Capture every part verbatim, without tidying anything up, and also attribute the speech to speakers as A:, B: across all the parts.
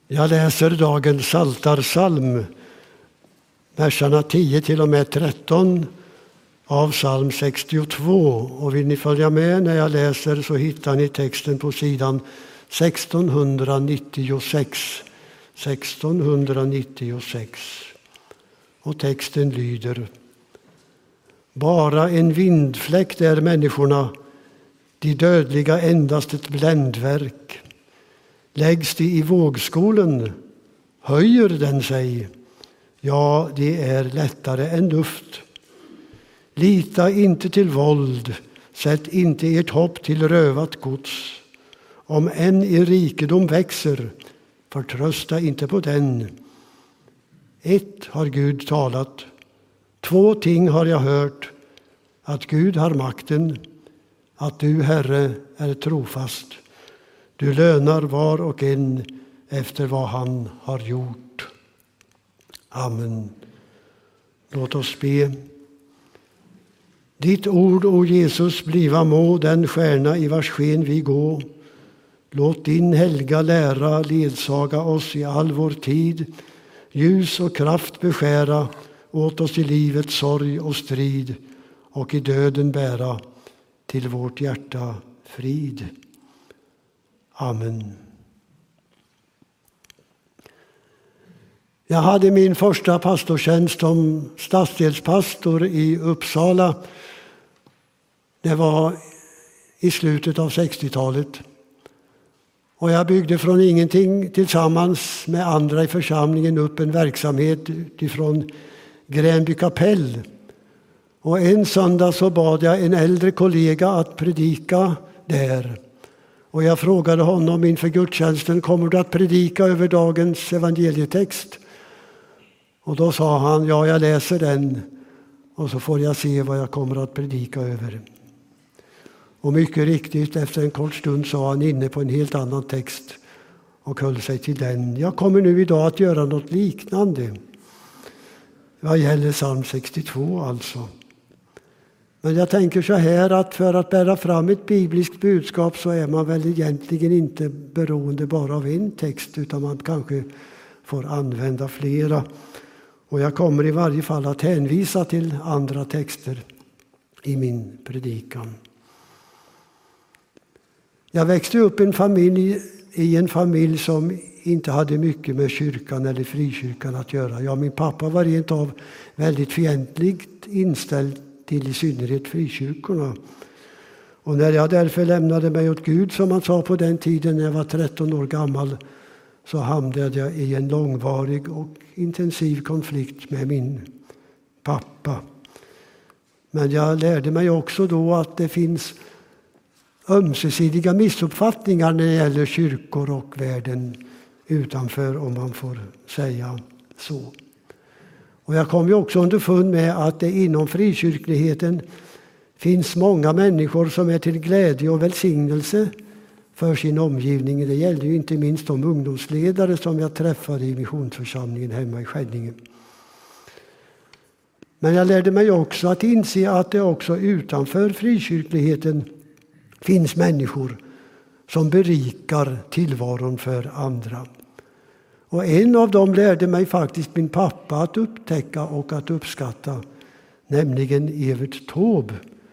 A: Jag läser dagens Psaltarpsalm, verserna tio till och med tretton av psalm sextiotvå. Och vill ni följa med när jag läser så hittar ni texten på sidan sextonhundranittiosex. sextonhundranittiosex. Och texten lyder: Bara en vindfläkt är människorna, de dödliga endast ett bländverk. Läggs de i vågskolen, höjer den sig, ja, det är lättare än luft. Lita inte till våld, sätt inte ert hopp till rövat gods. Om än i rikedom växer, förtrösta inte på den. Ett har Gud talat, två ting har jag hört, att Gud har makten, att du, Herre, är trofast. Du lönar var och en efter vad han har gjort. Amen. Låt oss be. Ditt ord, o Jesus, bliva må den stjärna i vars sken vi gå. Låt din helga lära ledsaga oss i all vår tid. Ljus och kraft beskära åt oss i livets sorg och strid och i döden bära till vårt hjärta frid. Amen. Jag hade min första pastortjänst som stadsdelspastor i Uppsala. Det var i slutet av sextiotalet. Och jag byggde från ingenting tillsammans med andra i församlingen upp en verksamhet utifrån Gränby kapell. Och en söndag så bad jag en äldre kollega att predika där. Och jag frågade honom inför gudstjänsten: kommer du att predika över dagens evangelietext? Och då sa han: ja, jag läser den och så får jag se vad jag kommer att predika över. Och mycket riktigt, efter en kort stund så var han inne på en helt annan text och höll sig till den. Jag kommer nu idag att göra något liknande. Vad gäller psalm sextiotvå alltså. Men jag tänker så här, att för att bära fram ett bibliskt budskap så är man väl egentligen inte beroende bara av en text, utan man kanske får använda flera. Och jag kommer i varje fall att hänvisa till andra texter i min predikan. Jag växte upp en familj, i en familj som inte hade mycket med kyrkan eller frikyrkan att göra. Ja, min pappa var rent av väldigt fientligt inställd till i synnerhet frikyrkorna. Och när jag därför lämnade mig åt Gud, som man sa på den tiden när jag var tretton år gammal, så hamnade jag i en långvarig och intensiv konflikt med min pappa. Men jag lärde mig också då att det finns ömsesidiga missuppfattningar när det gäller kyrkor och världen utanför, om man får säga så. Och jag kom ju också underfund med att det inom frikyrkligheten finns många människor som är till glädje och välsignelse för sin omgivning. Det gäller ju inte minst de ungdomsledare som jag träffade i missionsförsamlingen hemma i Skänninge. Men jag lärde mig också att inse att det också utanför frikyrkligheten finns människor som berikar tillvaron för andra. Och en av dem lärde mig faktiskt min pappa att upptäcka och att uppskatta, nämligen Evert Taube.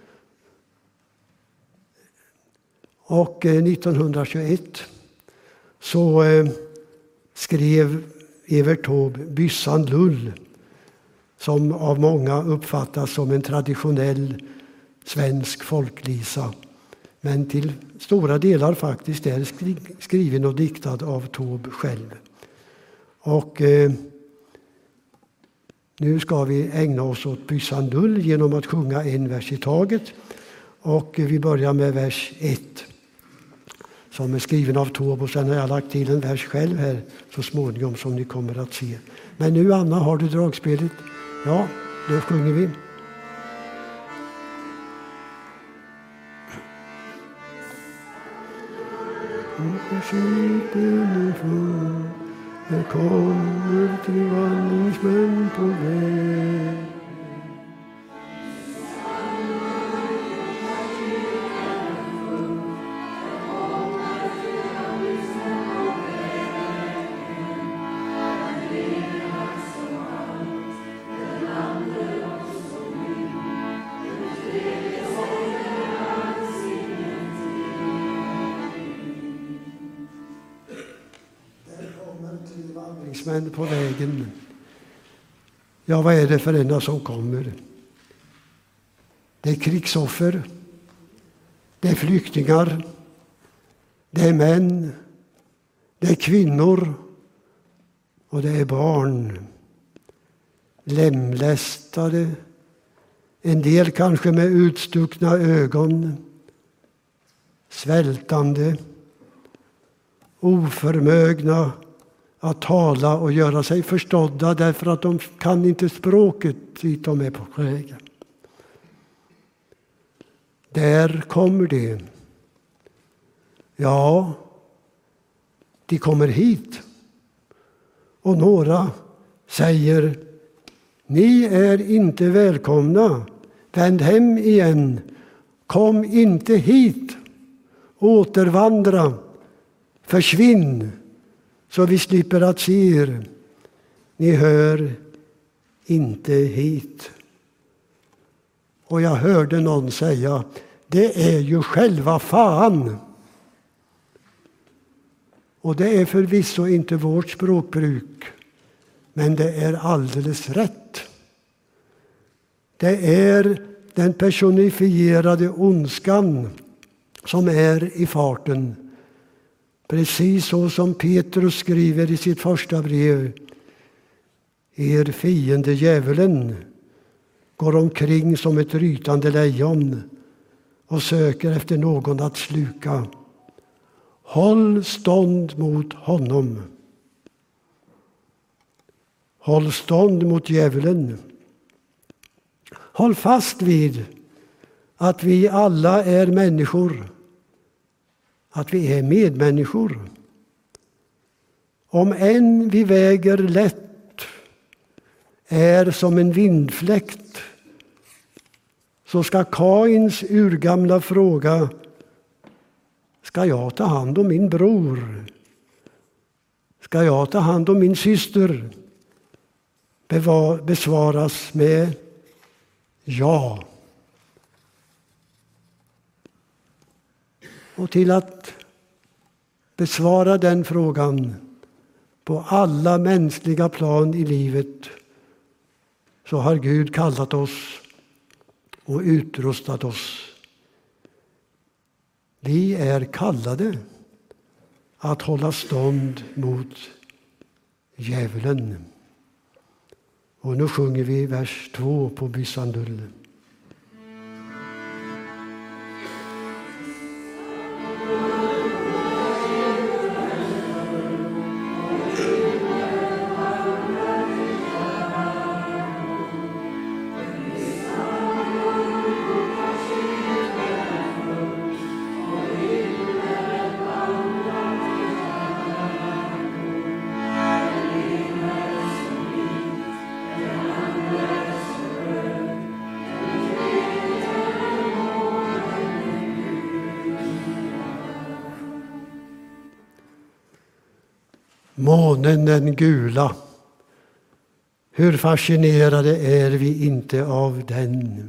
A: Och nittonhundratjugoett så skrev Evert Taube Byssan Lull, som av många uppfattas som en traditionell svensk folklisa, men till stora delar faktiskt är skriven och diktad av Taube själv. Och eh, nu ska vi ägna oss åt Byssan Lull genom att sjunga en vers i taget. Och vi börjar med vers ett, som är skriven av Taube, och sen har jag lagt till en vers själv här så småningom, som ni kommer att se. Men nu, Anna, har du dragspelet? Ja, då sjunger vi. Jag kommer till vandringsmän på väg. vandringsmän på vägen. Ja, vad är det för ena som kommer? Det är krigsoffer. Det är flyktingar. Det är män. Det är kvinnor. Och det är barn. Lemlästade. En del kanske med utstuckna ögon. Svältande. Oförmögna att tala och göra sig förstådda därför att de kan inte språket dit de är på vägen. Där kommer det. Ja, de kommer hit. Och några säger, ni är inte välkomna. Vänd hem igen. Kom inte hit. Återvandra. Försvinn. Så vi slipper att se er. Ni hör inte hit. Och jag hörde någon säga, det är ju själva fan. Och det är förvisso inte vårt språkbruk. Men det är alldeles rätt. Det är den personifierade ondskan som är i farten. Precis så som Petrus skriver i sitt första brev. Er fiende djävulen går omkring som ett rytande lejon och söker efter någon att sluka. Håll stånd mot honom. Håll stånd mot djävulen. Håll fast vid att vi alla är människor. Att vi är medmänniskor. Om än vi väger lätt, är som en vindfläkt, så ska Kains urgamla fråga, ska jag ta hand om min bror? Ska jag ta hand om min syster? Besvaras med ja. Och till att besvara den frågan på alla mänskliga plan i livet så har Gud kallat oss och utrustat oss. Vi är kallade att hålla stånd mot djävulen. Och nu sjunger vi vers två på Bysandull. Månen den gula, hur fascinerade är vi inte av den.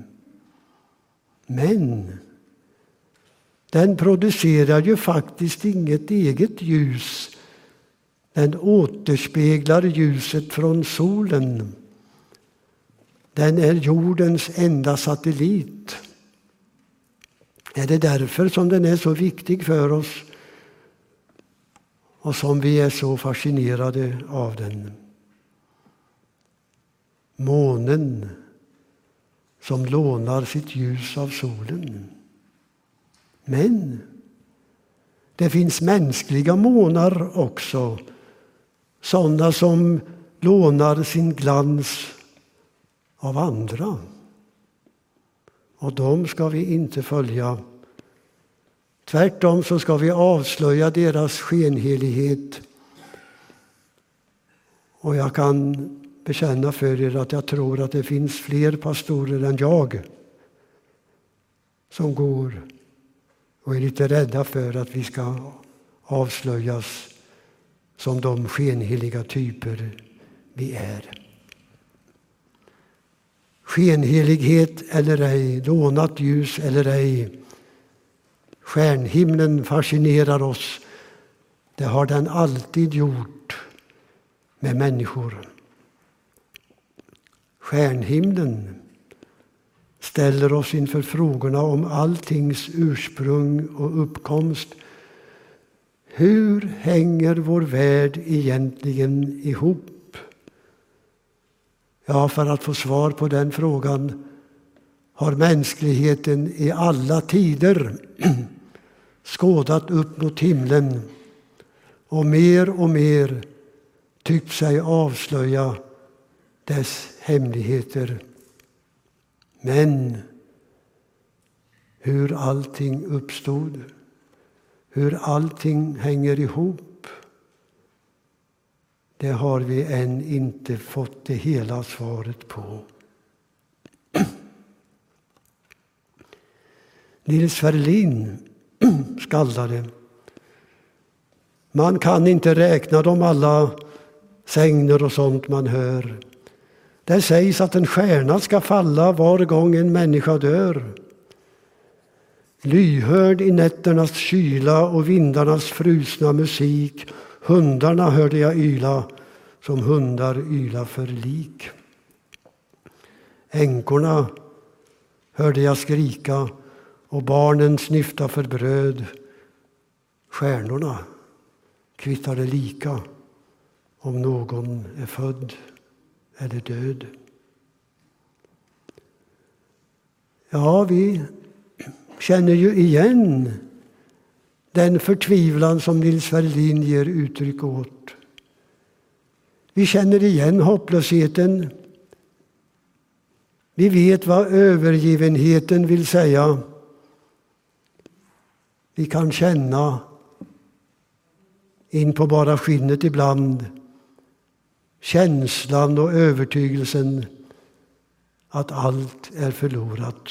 A: Men den producerar ju faktiskt inget eget ljus. Den återspeglar ljuset från solen. Den är jordens enda satellit. Är det därför som den är så viktig för oss? Och som vi är så fascinerade av den. Månen som lånar sitt ljus av solen. Men det finns mänskliga månar också. Sådana som lånar sin glans av andra. Och de ska vi inte följa. Tvärtom så ska vi avslöja deras skenhelighet. Och jag kan bekänna för er att jag tror att det finns fler pastorer än jag som går och är lite rädda för att vi ska avslöjas som de skenheliga typer vi är. Skenhelighet eller ej, lånat ljus eller ej. Stjärnhimlen fascinerar oss. Det har den alltid gjort. med människor. Stjärnhimlen ställer oss inför frågorna om alltings ursprung och uppkomst. Hur hänger vår värld egentligen ihop? Ja, för att få svar på den frågan har mänskligheten i alla tider skådat upp mot himlen och mer och mer tyckt sig avslöja dess hemligheter. Men hur allting uppstod, hur allting hänger ihop, det har vi än inte fått det hela svaret på. Nils Ferlin skaldade: man kan inte räkna dem alla sägner och sånt man hör. Det sägs att en stjärna ska falla var gång en människa dör. Lyhörd i nätternas kyla och vindarnas frusna musik, hundarna hörde jag yla som hundar yla för lik. Änkorna hörde jag skrika och barnen snyfta för bröd. Stjärnorna kvittade lika om någon är född eller död. Ja, vi känner ju igen den förtvivlan som Nils Ferlin ger uttryck åt. Vi känner igen hopplösheten. Vi vet vad övergivenheten vill säga. Vi kan känna in på bara skinnet ibland känslan och övertygelsen att allt är förlorat.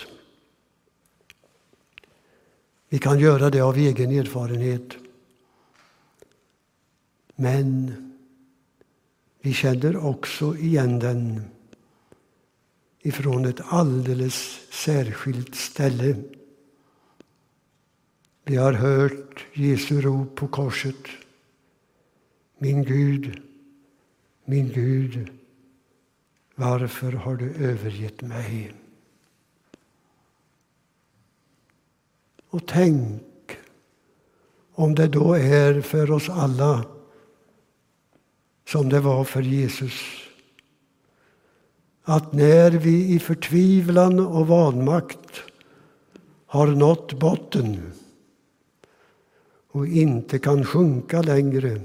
A: Vi kan göra det av egen erfarenhet. Men vi känner också igen den ifrån ett alldeles särskilt ställe. Vi har hört Jesu rop på korset: min Gud, min Gud, varför har du övergett mig? Och tänk om det då är för oss alla som det var för Jesus. Att när vi i förtvivlan och vanmakt har nått botten och inte kan sjunka längre,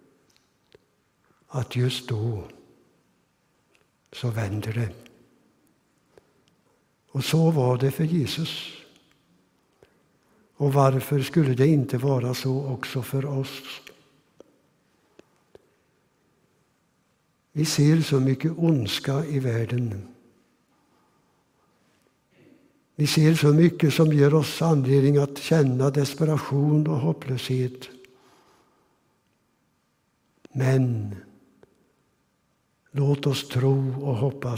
A: att just då så vänder det. Och så var det för Jesus. Och varför skulle det inte vara så också för oss? Vi ser så mycket ondska i världen. Vi ser så mycket som ger oss anledning att känna desperation och hopplöshet. Men låt oss tro och hoppas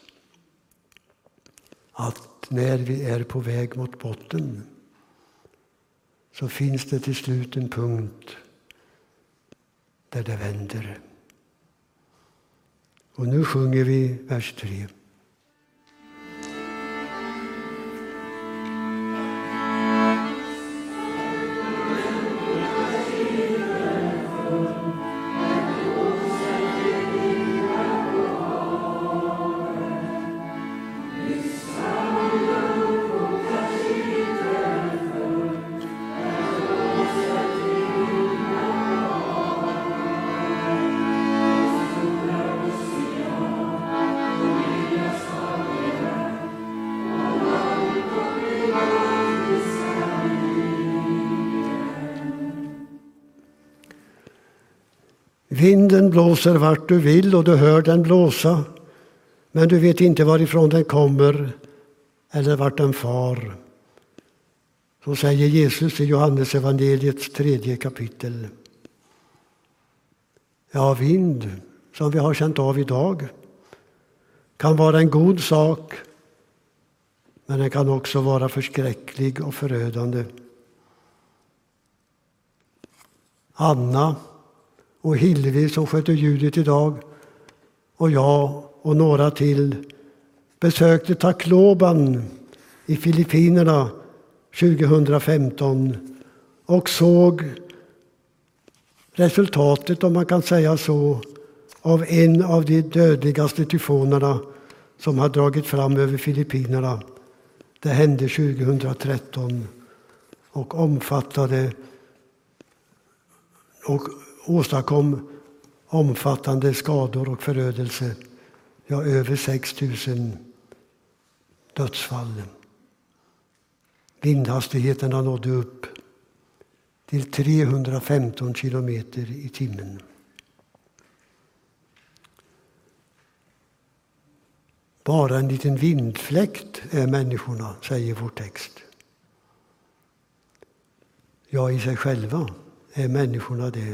A: att när vi är på väg mot botten så finns det till slut en punkt där det vänder. Och nu sjunger vi vers tre. Vinden blåser vart du vill och du hör den blåsa, men du vet inte varifrån den kommer eller vart den far. Så säger Jesus i Johannes evangeliets tredje kapitel. Ja, vind, som vi har känt av idag, kan vara en god sak, men den kan också vara förskräcklig och förödande. Anna och Hillevi som sköter ljudet idag och jag och några till besökte Tacloban i Filippinerna tjugohundrafemton och såg resultatet, om man kan säga så, av en av de dödligaste tyfonerna som har dragit fram över Filippinerna. Det hände tjugohundratretton och omfattade och åstadkom omfattande skador och förödelse. Ja, över sex tusen dödsfall. Vindhastigheterna nådde upp till trehundrafemton kilometer i timmen. Bara en liten vindfläkt är människorna, säger vår text. Ja, i sig själva är människorna det.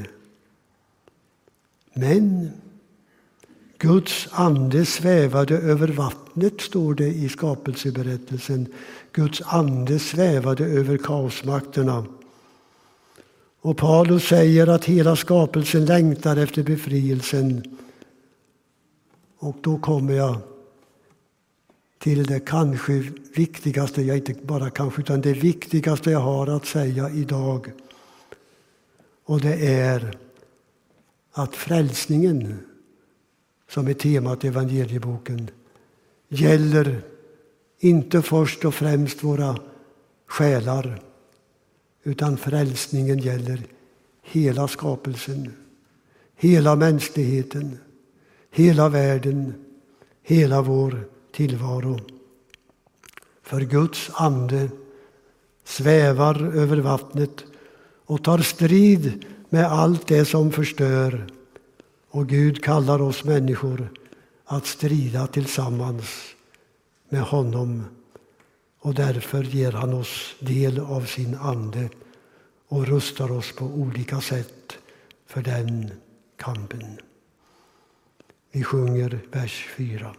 A: Men Guds ande svävade över vattnet, står det i skapelseberättelsen. Guds ande svävade över kaosmakterna. Och Paulus säger att hela skapelsen längtar efter befrielsen. Och då kommer jag till det kanske viktigaste, jag inte bara kanske, utan det viktigaste jag har att säga idag. Och det är att frälsningen, som är temat i evangelieboken, gäller inte först och främst våra själar, utan frälsningen gäller hela skapelsen, hela mänskligheten, hela världen, hela vår tillvaro. För Guds ande svävar över vattnet och tar strid med allt det som förstör. Och Gud kallar oss människor att strida tillsammans med honom. Och därför ger han oss del av sin ande och rustar oss på olika sätt för den kampen. Vi sjunger vers fyra.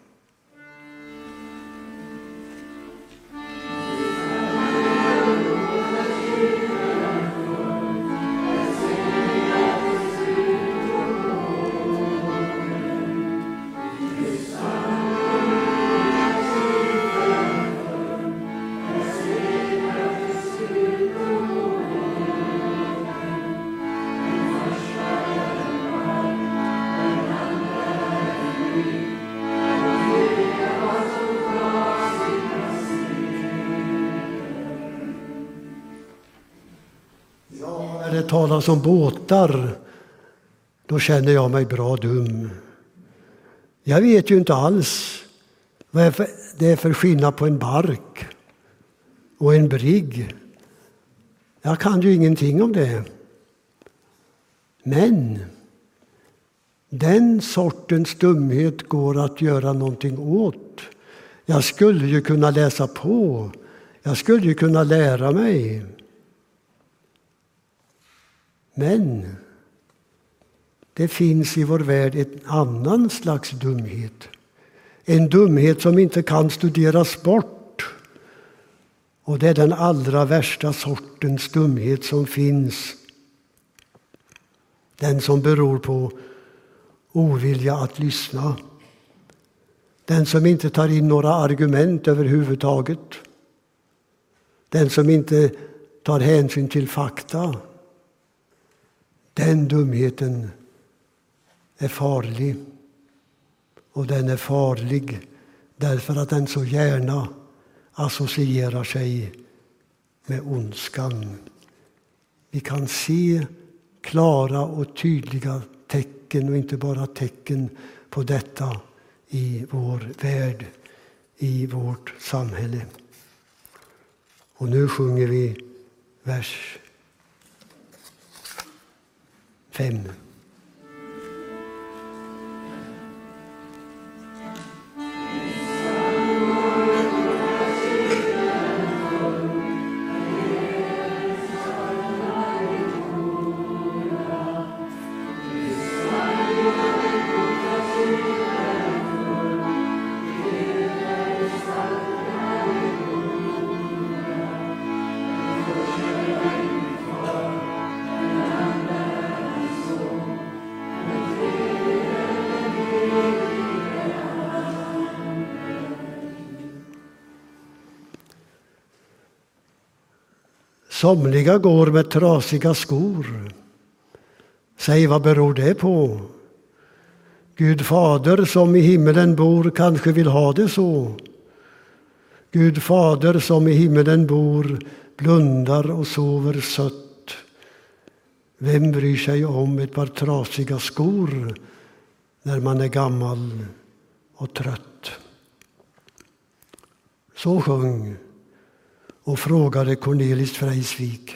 A: När det talas om båtar, då känner jag mig bra dum. Jag vet ju inte alls vad det är för skillnad på en bark och en brigg. Jag kan ju ingenting om det. Men den sortens dumhet går att göra någonting åt. Jag skulle ju kunna läsa på. Jag skulle ju kunna lära mig. Men det finns i vår värld en annan slags dumhet. En dumhet som inte kan studeras bort. Och det är den allra värsta sortens dumhet som finns. Den som beror på ovilja att lyssna. Den som inte tar in några argument överhuvudtaget. Den som inte tar hänsyn till fakta. Den dumheten är farlig. Och den är farlig därför att den så gärna associerar sig med ondskan. Vi kan se klara och tydliga tecken, och inte bara tecken på detta i vår värld, i vårt samhälle. Och nu sjunger vi vers fem. Somliga går med trasiga skor. Säg, vad beror det på? Gud fader som i himmelen bor kanske vill ha det så. Gud fader som i himmelen bor blundar och sover sött. Vem bryr sig om ett par trasiga skor när man är gammal och trött? Så sjöng och frågade Cornelis Vreeswijk.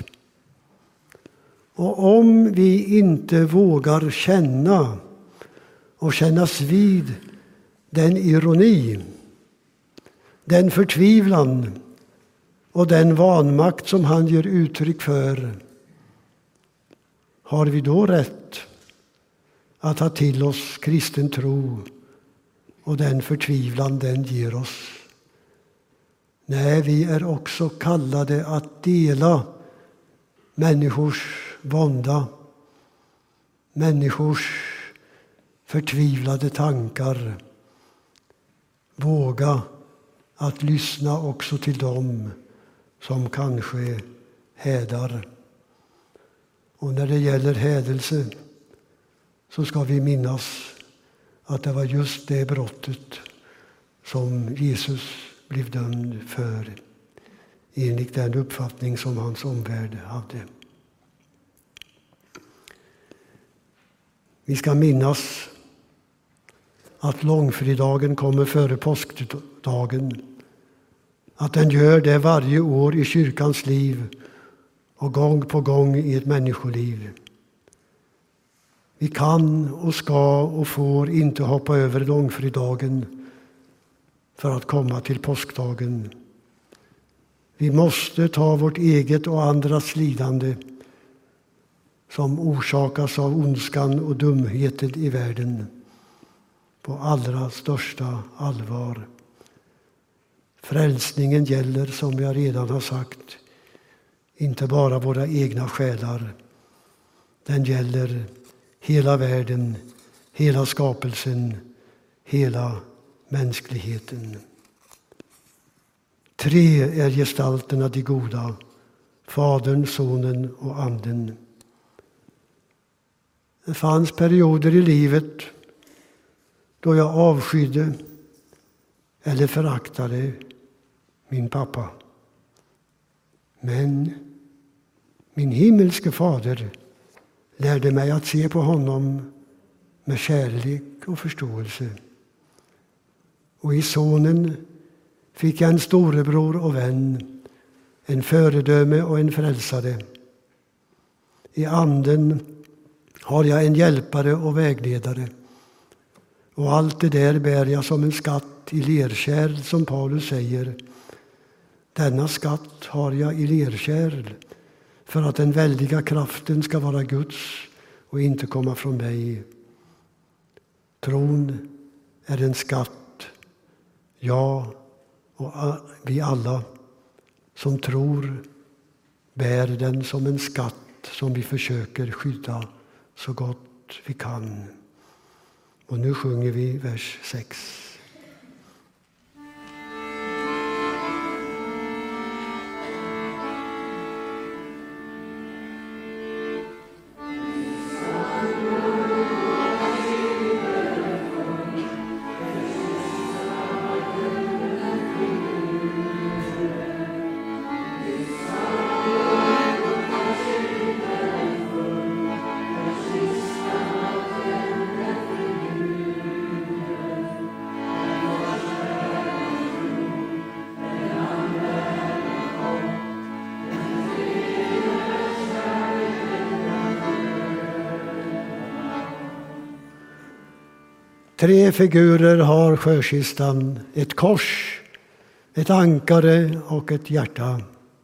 A: Och om vi inte vågar känna och kännas vid den ironi, den förtvivlan och den vanmakt som han ger uttryck för, har vi då rätt att ta till oss kristen tro och den förtvivlan den ger oss? Nej, vi är också kallade att dela människors vånda, människors förtvivlade tankar. Våga att lyssna också till dem som kanske hädar. Och när det gäller hädelse så ska vi minnas att det var just det brottet som Jesus blev dömd för enligt den uppfattning som hans omvärld hade. Vi ska minnas att långfredagen kommer före påskdagen, att den gör det varje år i kyrkans liv och gång på gång i ett människoliv. Vi kan och ska och får inte hoppa över långfredagen för att komma till påskdagen. Vi måste ta vårt eget och andras lidande som orsakas av ondskan och dumheten i världen på allra största allvar. Frälsningen gäller, som jag redan har sagt, inte bara våra egna själar. Den gäller hela världen, hela skapelsen, hela mänskligheten. Tre är gestalterna de goda, Fadern, Sonen och Anden. Det fanns perioder i livet då jag avskydde eller föraktade min pappa. Men min himmelske fader lärde mig att se på honom med kärlek och förståelse. Och i sonen fick jag en storebror och vän, en föredöme och en frälsare. I anden har jag en hjälpare och vägledare. Och allt det där bär jag som en skatt i lerkärl, som Paulus säger. Denna skatt har jag i lerkärl för att den väldiga kraften ska vara Guds och inte komma från mig. Tron är en skatt. Jag och vi alla som tror bär den som en skatt som vi försöker skydda så gott vi kan. Och nu sjunger vi vers sex. Tre figurer har sjökistan, ett kors, ett ankare och ett hjärta.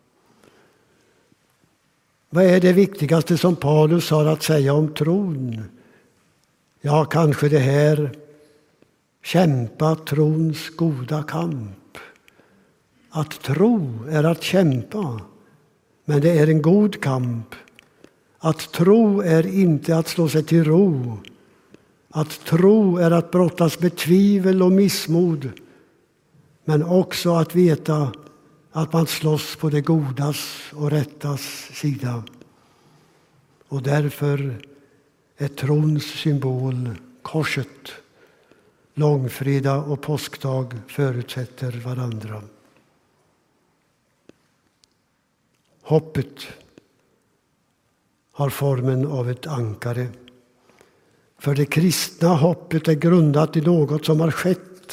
A: Vad är det viktigaste som Paulus har att säga om tron? Ja, kanske det här: kämpa trons goda kamp. Att tro är att kämpa, men det är en god kamp. Att tro är inte att slå sig till ro. Att tro är att brottas med tvivel och missmod, men också att veta att man slåss på det godas och rättas sida. Och därför är trons symbol korset. Långfredag och påskdag förutsätter varandra. Hoppet har formen av ett ankare. För det kristna hoppet är grundat i något som har skett.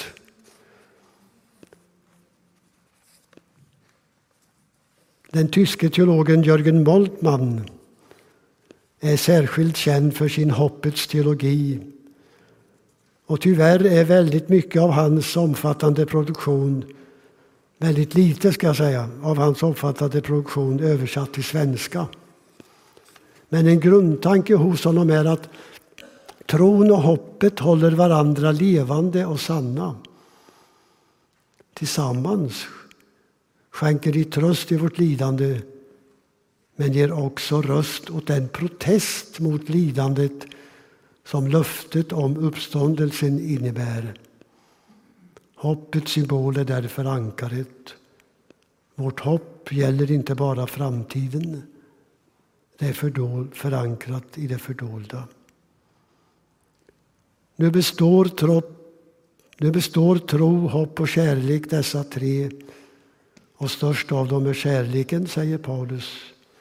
A: Den tyske teologen Jürgen Moltmann är särskilt känd för sin hoppets teologi. Och tyvärr är väldigt mycket av hans omfattande produktion, väldigt lite ska jag säga, av hans omfattande produktion översatt till svenska. Men en grundtanke hos honom är att tron och hoppet håller varandra levande och sanna. Tillsammans skänker de tröst i vårt lidande, men ger också röst åt den protest mot lidandet som löftet om uppståndelsen innebär. Hoppets symbol är därför ankaret. Vårt hopp gäller inte bara framtiden. Det är fördol, förankrat i det fördolda. Nu består, tro, nu består tro, hopp och kärlek, dessa tre. Och störst av dem är kärleken, säger Paulus.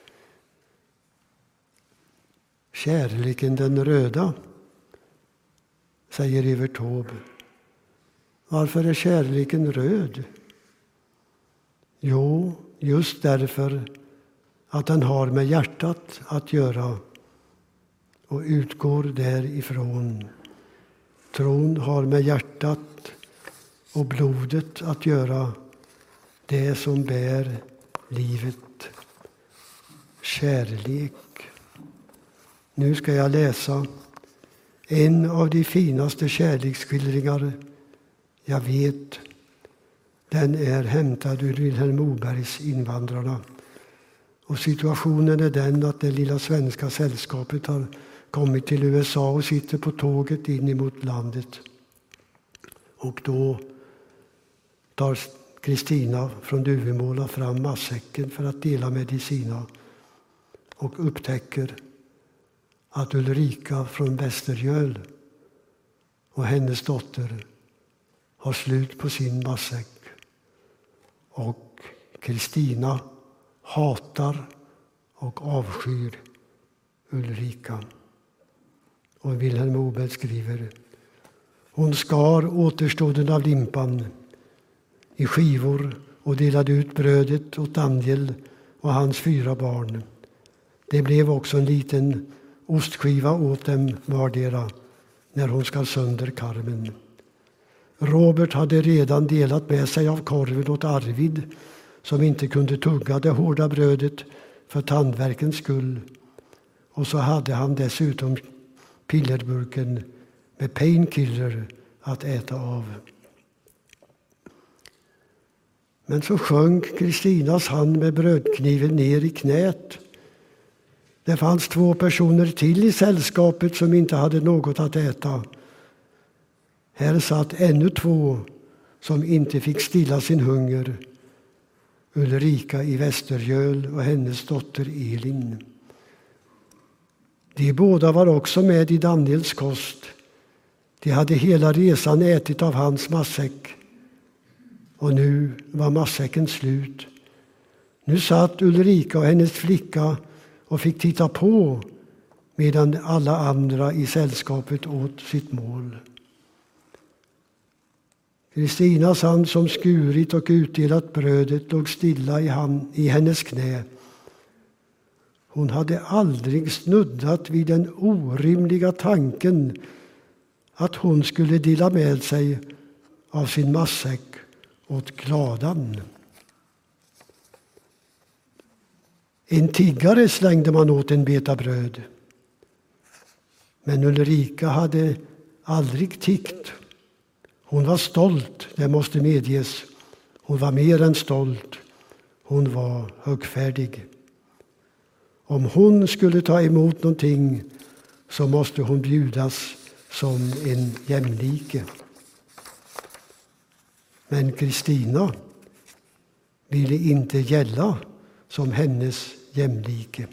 A: Kärleken den röda, säger Evert Taube. Varför är kärleken röd? Jo, just därför att den har med hjärtat att göra och utgår därifrån. Tron har med hjärtat och blodet att göra, det som bär livet. Kärlek. Nu ska jag läsa en av de finaste kärleksskildringar jag vet. Den är hämtad ur Vilhelm Mobergs Invandrarna. Och situationen är den att det lilla svenska sällskapet har kommit till U S A och sitter på tåget in emot landet. Och då tar Kristina från Duvemåla fram matsäcken för att dela medicina och upptäcker att Ulrika från Västergöl och hennes dotter har slut på sin matsäck. Och Kristina hatar och avskyr Ulrika. Och Vilhelm Moberg skriver: hon skar återstoden av limpan i skivor och delade ut brödet åt Daniel och hans fyra barn. Det blev också en liten ostskiva åt dem vardera när hon skar sönder karmen. Robert hade redan delat med sig av korven åt Arvid, som inte kunde tugga det hårda brödet för tandvärkens skull. Och så hade han dessutom pillerburken med painkiller att äta av. Men så sjönk Kristinas hand med brödkniven ner i knät. Det fanns två personer till i sällskapet som inte hade något att äta. Här satt ännu två som inte fick stilla sin hunger. Ulrika i Västergöl och hennes dotter Elin. De båda var också med i Daniels kost. De hade hela resan ätit av hans matsäck. Och nu var matsäcken slut. Nu satt Ulrika och hennes flicka och fick titta på medan alla andra i sällskapet åt sitt mål. Kristinas hand som skurit och utdelat brödet låg stilla i, hand, i hennes knä. Hon hade aldrig snuddat vid den orimliga tanken att hon skulle dela med sig av sin matsäck åt gladan. En tiggare slängde man åt en beta bröd. Men Ulrika hade aldrig tiggt. Hon var stolt, det måste medges. Hon var mer än stolt. Hon var högfärdig. Om hon skulle ta emot någonting så måste hon bjudas som en jämlike. Men Kristina ville inte gälla som hennes jämlike.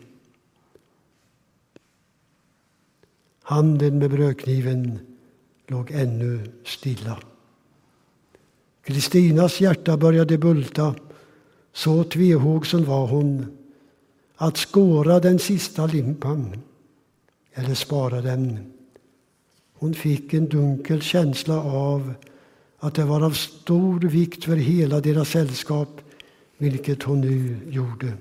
A: Handen med brödkniven låg ännu stilla. Kristinas hjärta började bulta, så tvehågsen var hon, att skåra den sista limpan eller spara den. Hon fick en dunkel känsla av att det var av stor vikt för hela deras sällskap, vilket hon nu gjorde.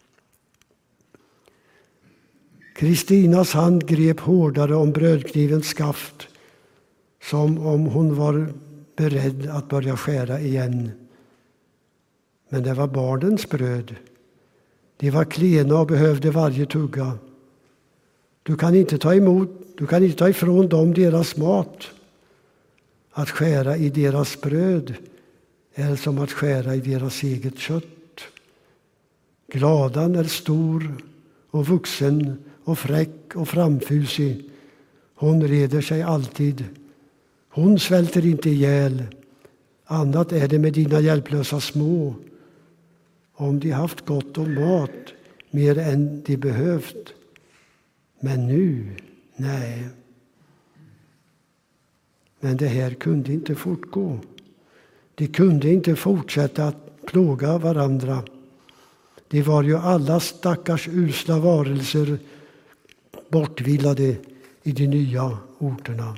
A: Kristinas hand grep hårdare om brödknivens skaft, som om hon var beredd att börja skära igen. Men det var barnens bröd. De var klena och behövde varje tugga. Du kan inte ta emot, du kan inte ta ifrån dem deras mat. Att skära i deras bröd är som att skära i deras eget kött. Gladan är stor och vuxen och fräck och framfusig. Hon reder sig alltid. Hon svälter inte ihjäl. Annat är det med dina hjälplösa små. Om de haft gott om mat, mer än de behövt. Men nu, nej. Men det här kunde inte fortgå. De kunde inte fortsätta att plåga varandra. De var ju alla stackars usla varelser, bortvillade i de nya orterna.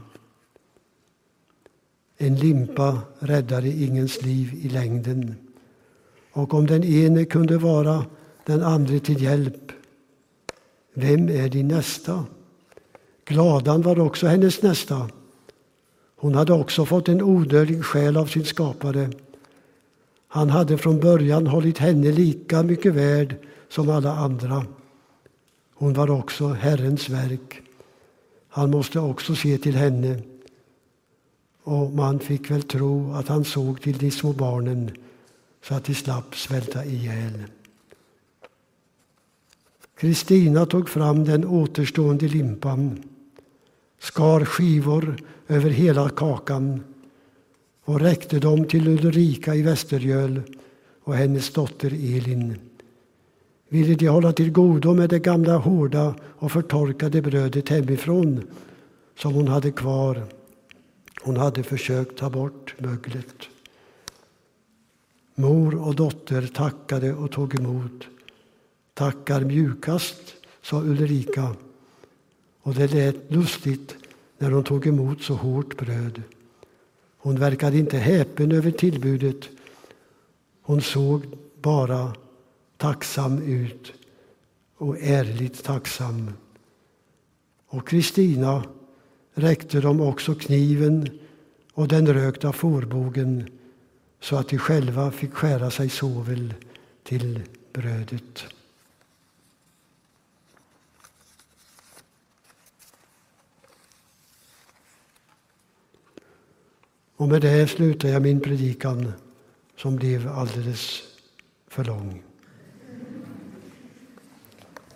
A: En limpa räddade ingens liv i längden. Och om den ene kunde vara den andra till hjälp, vem är din nästa? Gladan var också hennes nästa. Hon hade också fått en odödlig själ av sin skapare. Han hade från början hållit henne lika mycket värd som alla andra. Hon var också Herrens verk. Han måste också se till henne. Och man fick väl tro att han såg till de små barnen så att de slapp svälta ihjäl. Kristina tog fram den återstående limpan, skar skivor över hela kakan och räckte dem till Ulrika i Västergöl och hennes dotter Elin. Ville de hålla till godo med det gamla hårda och förtorkade brödet hemifrån som hon hade kvar. Hon hade försökt ta bort möglet. Mor och dotter tackade och tog emot. Tackar mjukast, sa Ulrika, och det lät lustigt när hon tog emot så hårt bröd. Hon verkade inte häpen över tillbudet. Hon såg bara tacksam ut och ärligt tacksam. Och Kristina räckte dem också kniven och den rökta fårbogen så att de själva fick skära sig såvel till brödet. Och med det slutar jag min predikan som blev alldeles för lång.